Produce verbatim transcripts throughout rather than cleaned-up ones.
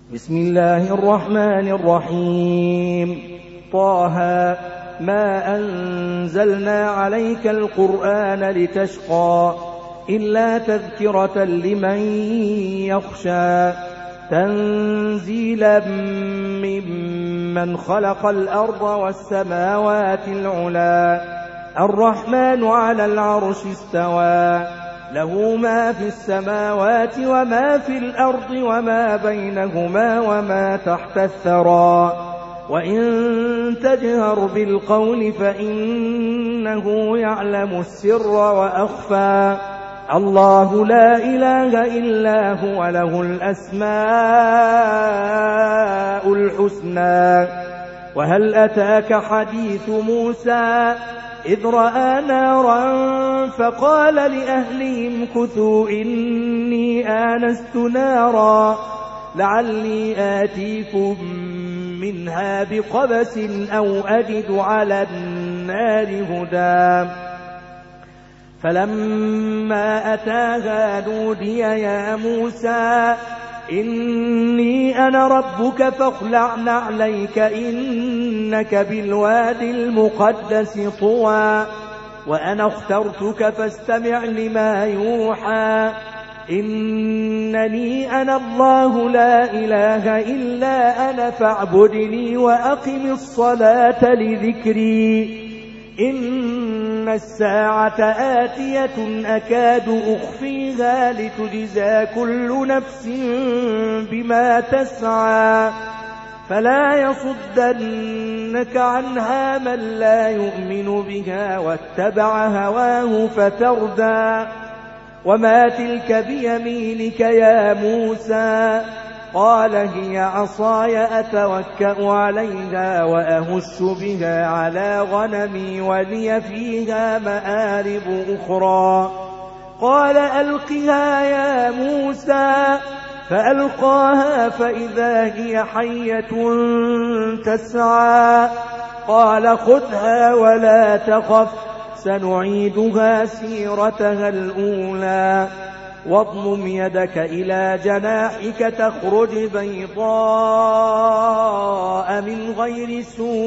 بسم الله الرحمن الرحيم. طه ما أنزلنا عليك القرآن لتشقى إلا تذكرة لمن يخشى تنزيلا ممن خلق الأرض والسماوات العلا الرحمن على العرش استوى له ما في السماوات وما في الأرض وما بينهما وما تحت الثرى وإن تجهر بالقول فإنه يعلم السر وأخفى الله لا إله إلا هو له الأسماء الحسنى. وهل أتاك حديث موسى إذ رأى نارا فقال لأهلهم كثوا إني آنست نارا لعلي آتيكم منها بقبس أو أجد على النار هدى فلما أتاها نودي يا موسى إني أنا ربك فاخلع نعليك إنك بالواد المقدس طوى وأنا اخترتك فاستمع لما يوحى إنني أنا الله لا إله إلا أنا فاعبدني وأقم الصلاة لذكري إن الساعة آتية أكاد أخفيها لتجزى كل نفس بما تسعى فلا يصدنك عنها من لا يؤمن بها واتبع هواه فتردى وما تلك بيمينك يا موسى قال هي عصاي أتوكأ عليها وأهش بها على غنمي ولي فيها مآرب أخرى قال ألقها يا موسى فألقاها فإذا هي حية تسعى قال خذها ولا تخف سنعيدها سيرتها الأولى واضمم يدك إلى جناحك تخرج بيضاء من غير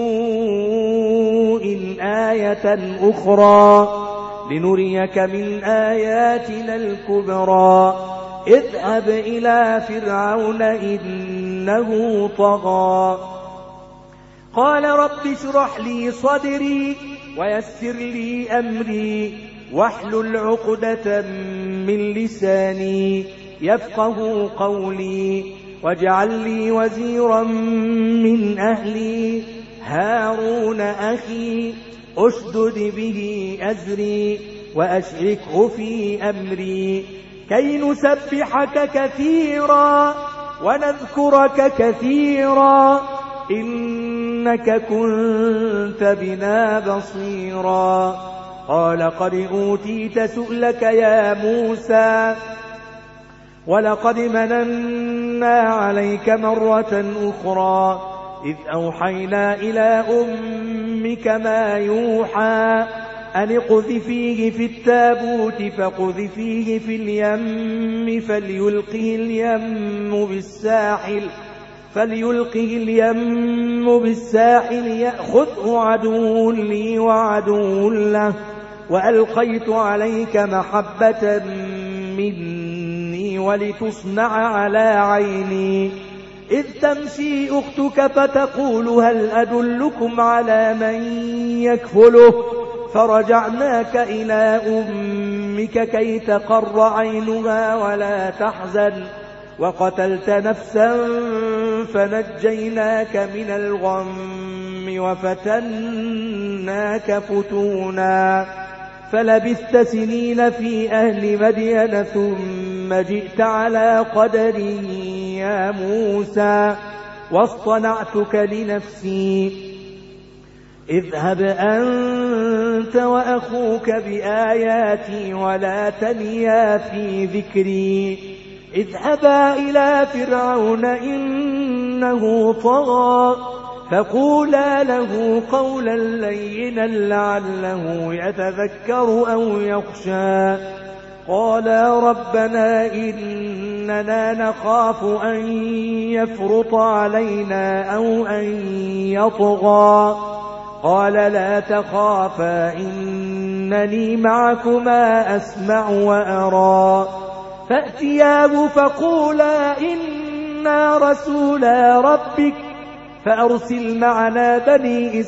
سوء آية أخرى لنريك من آياتنا الكبرى اذهب إلى فرعون إنه طغى قال رب اشرح لي صدري ويسر لي أمري واحلل عقدة من لساني يفقه قولي واجعل لي وزيرا من أهلي هارون أخي أشدد به أزري وأشركه في أمري كي نسبحك كثيرا ونذكرك كثيرا إنك كنت بنا بصيرا قال قد أوتيت سؤلك يا موسى ولقد مننا عليك مرة أخرى إذ أوحينا إلى أمك ما يوحى أن اقذفيه في التابوت فاقذفيه في اليم فليلقه اليم بالساحل فليلقه اليم بالساحل يأخذه عدو لي وعدو له وألقيت عليك محبة مني ولتصنع على عيني إذ تمشي أختك فتقول هل أدلكم على من يكفله فرجعناك إلى أمك كي تقر عينها ولا تحزن وقتلت نفسا فنجيناك من الغم وفتناك فتونا فلبثت سنين في أهل مدين ثم جئت على قدري يا موسى واصطنعتك لنفسي اذهب أنت وأخوك بآياتي ولا تنيا في ذكري اذهبا إلى فرعون إنه طغى فقولا له قولا لينا لعله يتذكر أو يخشى قالا ربنا إن إننا نخاف أن يفرط علينا أو أن يطغى قال لا تخافا إنني معكما أسمع وأرى فأتياه فقولا إنا رسولا ربك فأرسل معنا بني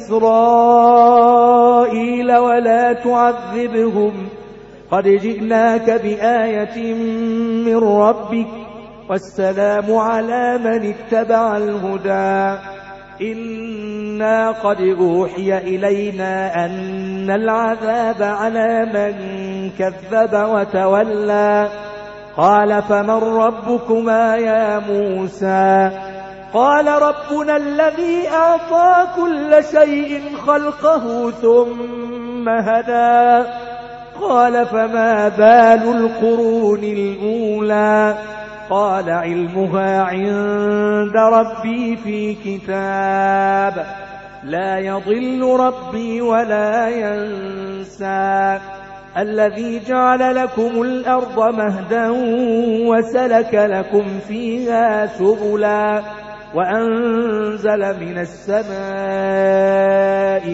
إسرائيل ولا تعذبهم قد جئناك بآية من ربك والسلام على من اتبع الهدى إنا قد أوحي إلينا أن العذاب على من كذب وتولى قال فمن ربكما يا موسى قال ربنا الذي أعطى كل شيء خلقه ثم هدى قال فما بال القرون الأولى قال علمها عند ربي في كتاب لا يضل ربي ولا ينسى الذي جعل لكم الأرض مهدا وسلك لكم فيها سبلا وأنزل من السماء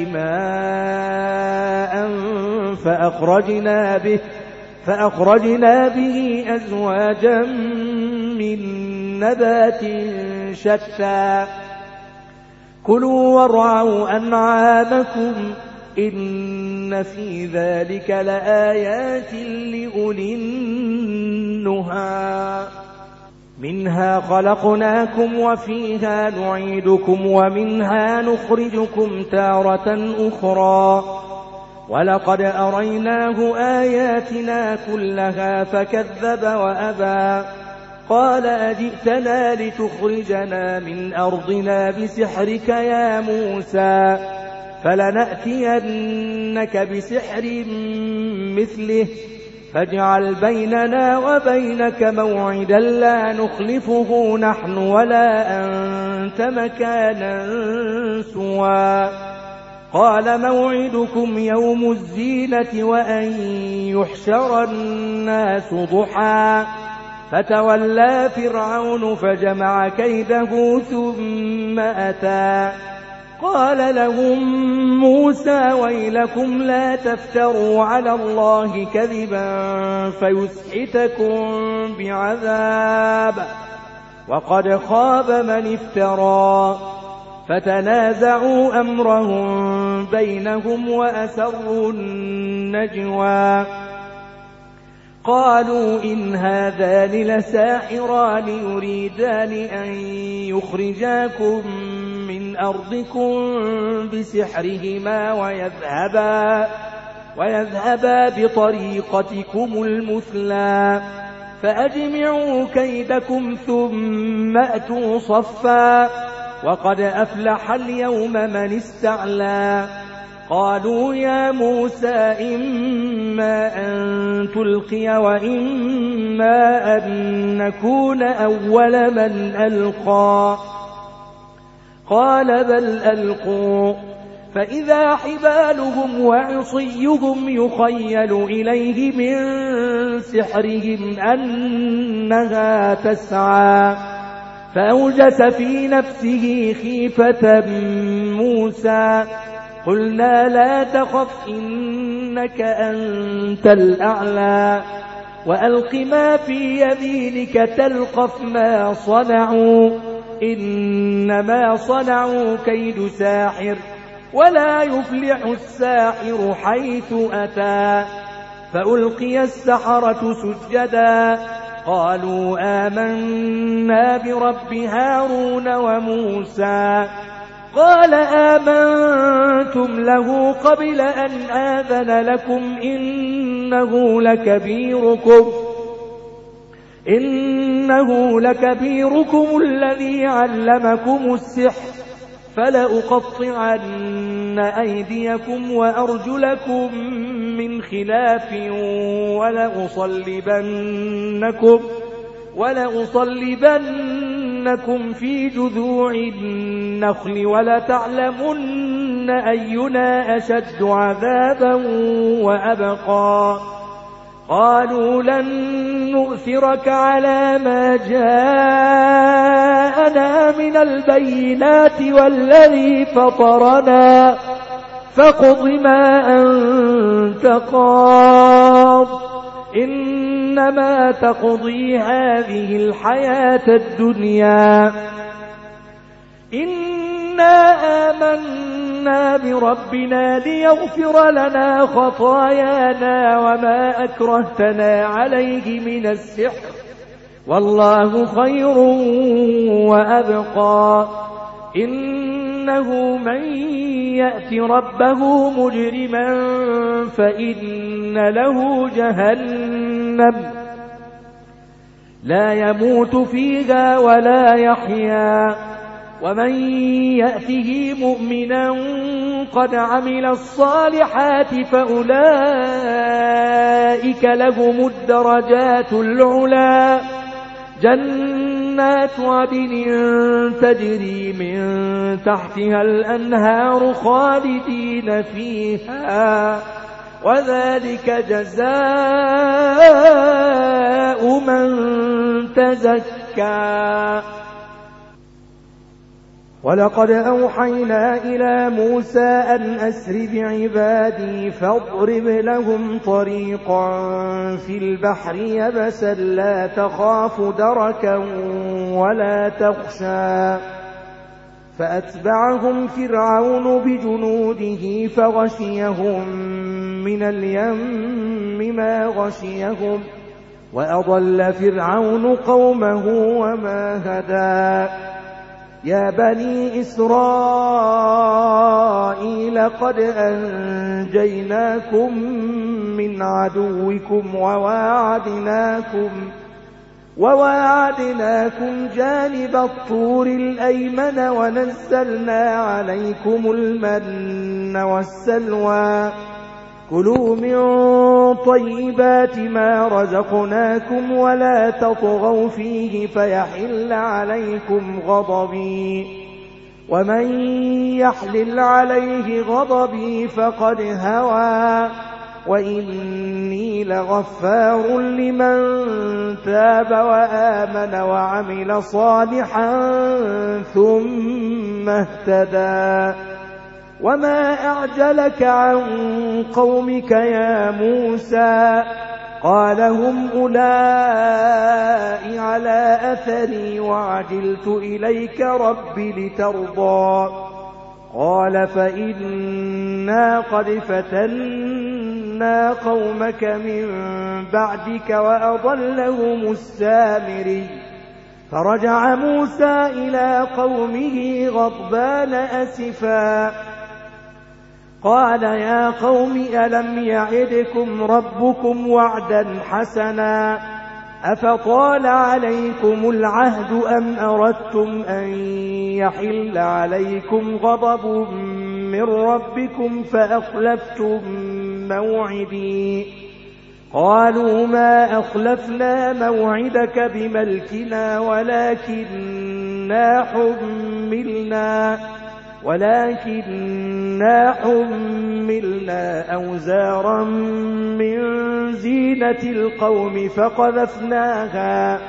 ماء فأخرجنا به فأخرجنا به أزواجا من نبات شتى كلوا وارعوا أنعامكم إن في ذلك لآيات لأولي النهى منها خلقناكم وفيها نعيدكم ومنها نخرجكم تارة أخرى ولقد أريناه آياتنا كلها فكذب وأبى قال أجئتنا لتخرجنا من أرضنا بسحرك يا موسى فلنأتينك بسحر مثله فاجعل بيننا وبينك موعدا لا نخلفه نحن ولا أنت مكانا سوى قال موعدكم يوم الزينة وأن يحشر الناس ضحى فتولى فرعون فجمع كيده ثم أتى قال لهم موسى ويلكم لا تفتروا على الله كذبا فيسحتكم بعذاب وقد خاب من افترى فتنازعوا أمرهم بينهم وأسروا النجوى قالوا إن هذان لساحران يريدان أن يخرجاكم من أرضكم بسحرهما ويذهبا, ويذهبا بطريقتكم المثلى فأجمعوا كيدكم ثم أتوا صفا وقد أفلح اليوم من استعلى قالوا يا موسى إما أن تلقي وإما أن نكون أول من ألقى قال بل ألقوا فإذا حبالهم وعصيهم يخيل إليه من سحرهم أنها تسعى فأوجس في نفسه خيفة موسى قلنا لا تخف إنك أنت الأعلى وألق ما في يمينك تلقف ما صنعوا إنما صنعوا كيد ساحر ولا يفلح الساحر حيث أتى فألقي السحرة سجدا قالوا آمنا برب هارون وموسى قال آمنتم له قبل أن آذن لكم إنه لكبيركم إنه لكبيركم الذي علمكم السحر فلأقطعن أيديكم وأرجلكم من خلاف ولأصلبنكم ولأصلبنكم في جذوع النخل ولتعلمن أينا أشد عذابا وأبقى قالوا لن نؤثرك على ما جاءنا من البينات والذي فطرنا فاقض ما أنت قاض إنما تقضي هذه الحياة الدنيا إنا آمنا بربنا ليغفر لنا خطايانا وما أكرهتنا عليه من السحر والله خير وأبقى إنه من يأت ربه مجرما فإن له جهنم لا يموت فيها ولا يحيا ومن يأته مؤمنا قد عمل الصالحات فأولئك لهم الدرجات العلا جنات عدن تجري من تحتها الأنهار خالدين فيها وذلك جزاء من تزكى ولقد أوحينا إلى موسى أن أسر بعبادي فاضرب لهم طريقا في البحر يبسا لا تخاف دركا ولا تخشى فأتبعهم فرعون بجنوده فغشيهم من اليم ما غشيهم وأضل فرعون قومه وما هدى يا بني إسرائيل قد أنجيناكم من عدوكم وواعدناكم وواعدناكم جانب الطور الأيمن ونزلنا عليكم المن والسلوى كلوا من طيبات ما رزقناكم ولا تطغوا فيه فيحل عليكم غضبي ومن يحلل عليه غضبي فقد هوى وإني لغفار لمن تاب وآمن وعمل صالحا ثم اهتدى وما أعجلك عن قومك يا موسى قال هم أولئك على أثري وعجلت إليك رب لترضى قال فإنا قد فتنا قومك من بعدك وأضلهم السامري فرجع موسى إلى قومه غضبان أسفا قال يا قوم ألم يعدكم ربكم وعدا حسنا أفطال عليكم العهد أم أردتم أن يحل عليكم غضب من ربكم فأخلفتم موعدي قالوا ما أخلفنا موعدك بملكنا ولكننا حملنا ولكننا حملنا أوزارا من زينة القوم فقذفناها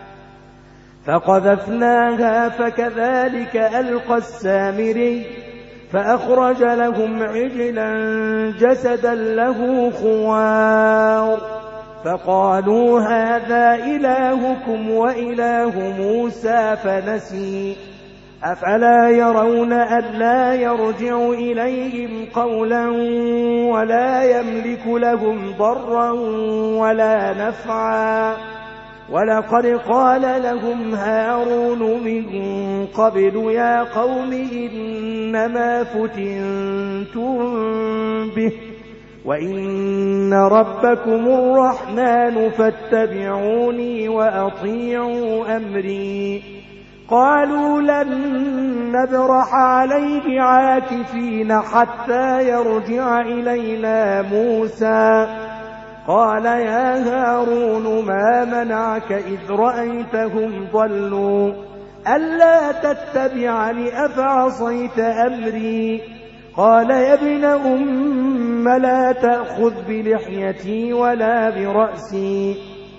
فقذفناها فكذلك ألقى السامري فأخرج لهم عجلا جسدا له خوار فقالوا هذا إلهكم وإله موسى فنسي أفلا يرون ألا يرجع إليهم قولا ولا يملك لهم ضرا ولا نفعا ولقد قال لهم هارون من قبل يا قوم إنما فتنتم به وإن ربكم الرحمن فاتبعوني وأطيعوا أمري قالوا لن نبرح عليه عاكفين حتى يرجع إلينا موسى قال يا هارون ما منعك إذ رأيتهم ضلوا ألا تتبعني أفعصيت أمري قال يا ابن أم ثم لا تأخذ بلحيتي ولا برأسي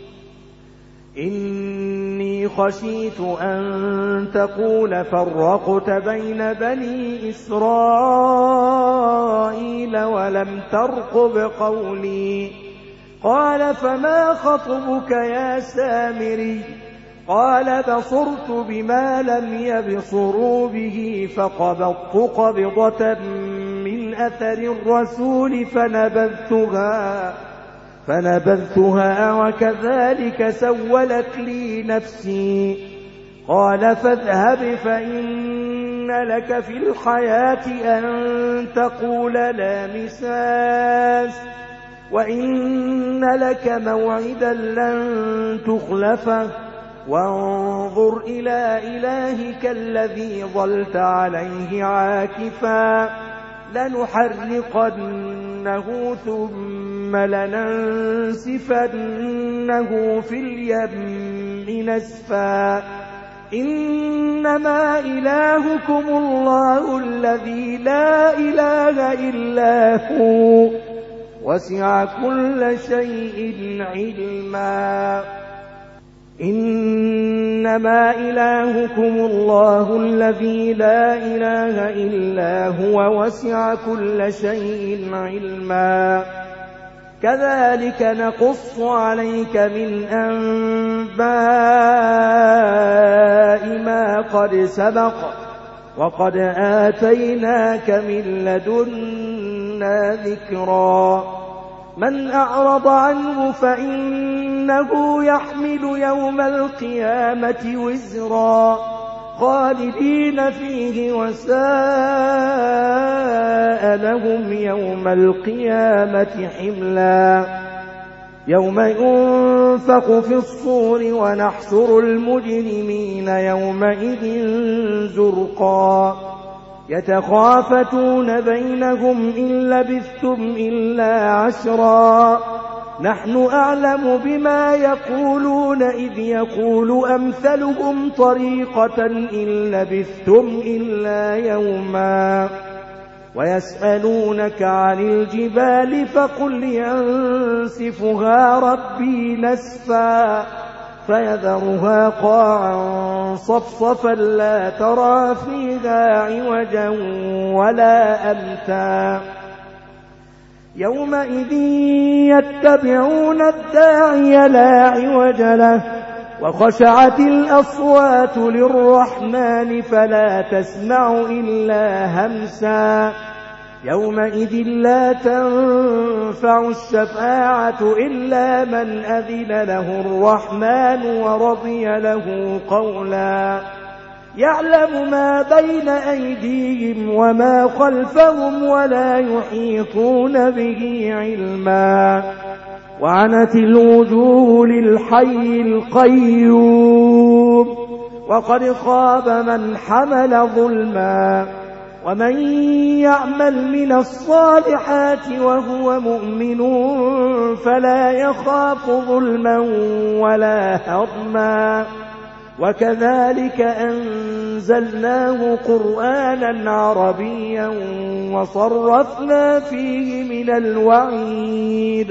إني خشيت أن تقول فرقت بين بني إسرائيل ولم ترقب قولي قال فما خطبك يا سامري قال بصرت بما لم يبصروا به فقبضت قبضة من أثر الرسول فنبذتها فنبذتها وكذلك سولت لي نفسي قال فاذهب فإن لك في الحياة أن تقول لا مساس وإن لك موعدا لن تخلفه وانظر إلى إلهك الذي ظلت عليه عاكفا لنحرقنه ثم لننسفنه في اليم نسفا إنما إلهكم الله الذي لا إله إلا هو وسع كل شيء علما إنما إلهكم الله الذي لا إله إلا هو وسع كل شيء علما كذلك نقص عليك من أنباء ما قد سبق وقد آتيناك من لدنا ذكرا من أعرض عنه فإنه يحمل يوم القيامة وزرا خالدين فيه وساء لهم يوم القيامة حملا يوم ينفخ في الصور ونحشر المجرمين يومئذ زرقا يتخافتون بينهم إن لبثتم إلا عشرا نحن أعلم بما يقولون إذ يقول أمثلهم طريقة إن لبثتم إلا يوما ويسألونك عن الجبال فقل ينسفها ربي نسفا فيذرها قاعا صفصفا لا ترى فيها عوجا ولا أمتا يومئذ يتبعون الداعي لا عوج له وخشعت الأصوات للرحمن فلا تسمع إلا همسا يومئذ لا تنفع الشفاعة إلا من أذن له الرحمن ورضي له قولا يعلم ما بين أيديهم وما خلفهم ولا يحيطون به علما وعنت الوجوه للحي القيوم وقد خاب من حمل ظلما ومن يعمل من الصالحات وهو مؤمن فلا يخاف ظلما ولا هضما وكذلك أنزلناه قرآنا عربيا وصرفنا فيه من الوعيد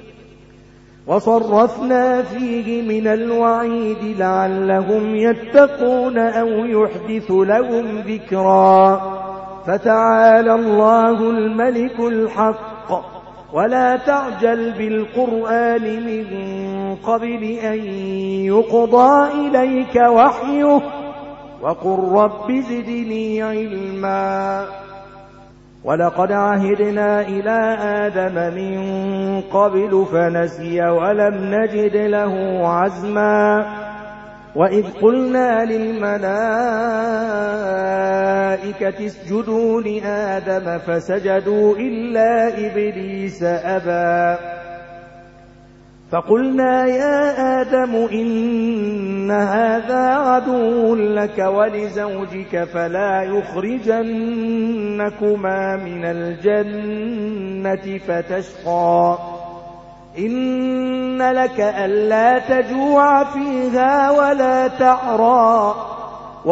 وصرفنا فيه من الوعيد لعلهم يتقون أو يحدث لهم ذكرا فتعالى الله الملك الحق ولا تعجل بالقرآن من قبل أن يقضى إليك وحيه وقل رب زدني علما ولقد عهدنا إلى آدم من قبل فنسي ولم نجد له عزما وإذ قلنا للملائكة اسجدوا لآدم فسجدوا إلا إبليس أبى فقلنا يا آدم إن هذا عدو لك ولزوجك فلا يخرجنكما من الجنة فتشقى إن لك ألا تجوع فيها ولا تعرى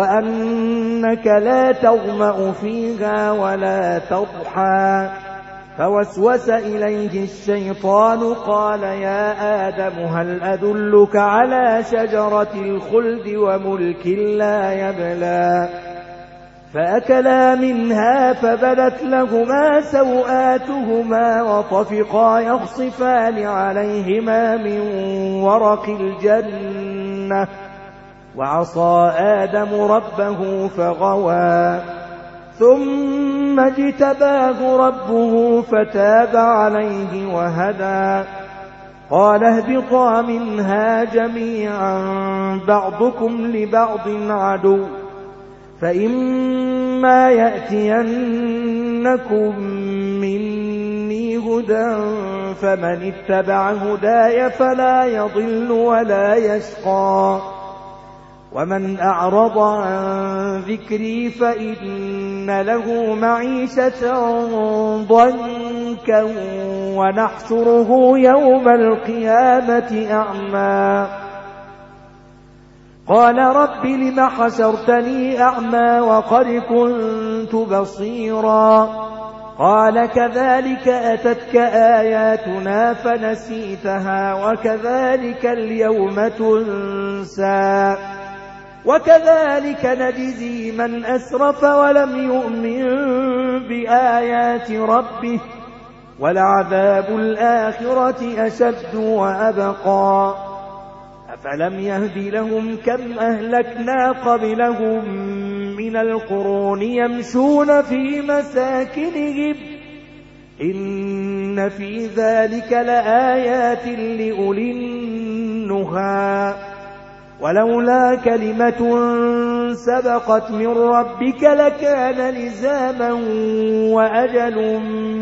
وأنك لا تظمأ فيها ولا تضحى فوسوس إليه الشيطان قال يا آدم هل أدلك على شجرة الخلد وملك لا يبلى فأكلا منها فبدت لهما سوآتهما وطفقا يخصفان عليهما من ورق الجنة وعصى آدم ربه فغوى ثم اجتباه ربه فتاب عليه وهدى قال اهبطا منها جميعا بعضكم لبعض عدو فإما يأتينكم مني هدى فمن اتبع هداي فلا يضل ولا يشقى ومن أعرض عن ذكري فإن له معيشة ضنكا ونحشره يوم القيامة أعمى قال رب لم حشرتني أعمى وقد كنت بصيرا قال كذلك أتتك آياتنا فنسيتها وكذلك اليوم تنسى وكذلك نجزي من أسرف ولم يؤمن بآيات ربه ولعذاب الآخرة أشد وأبقى أفلم يهد لهم كم أهلكنا قبلهم من القرون يمشون في مساكنهم إن في ذلك لآيات لأولي النهى ولولا كلمة سبقت من ربك لكان لزاما وأجل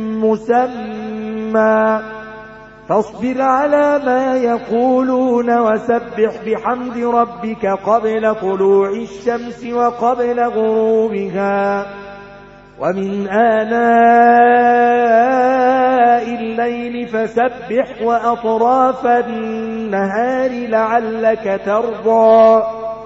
مسمى فاصبر على ما يقولون وسبح بحمد ربك قبل طلوع الشمس وقبل غروبها ومن آناء الليل فسبح وأطراف النهار لعلك ترضى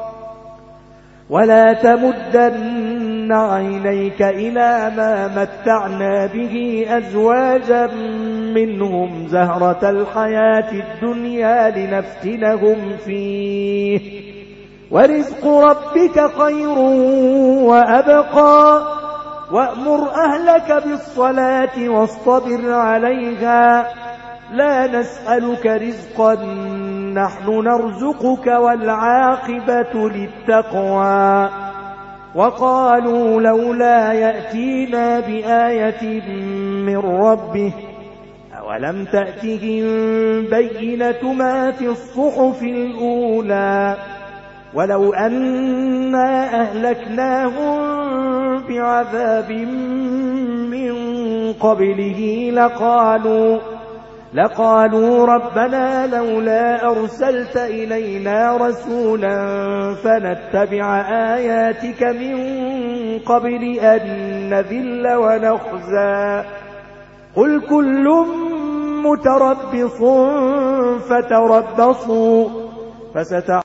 ولا تمدن عينيك إلى ما متعنا به أزواجا منهم زهرة الحياة الدنيا لنفتنهم فيه ورزق ربك خير وأبقى وأمر أهلك بالصلاة واصطبر عليها لا نسألك رزقا نحن نرزقك والعاقبة للتقوى وقالوا لولا يأتينا بآية من ربه أولم تأتهم بينة ما في الصحف الأولى ولو أنا أهلكناهم بعذاب من قبله لقالوا لقالوا ربنا لولا أرسلت إلينا رسولا فنتبع آياتك من قبل أن نذل ونخزى قل كل متربص فتربصوا فستعلمون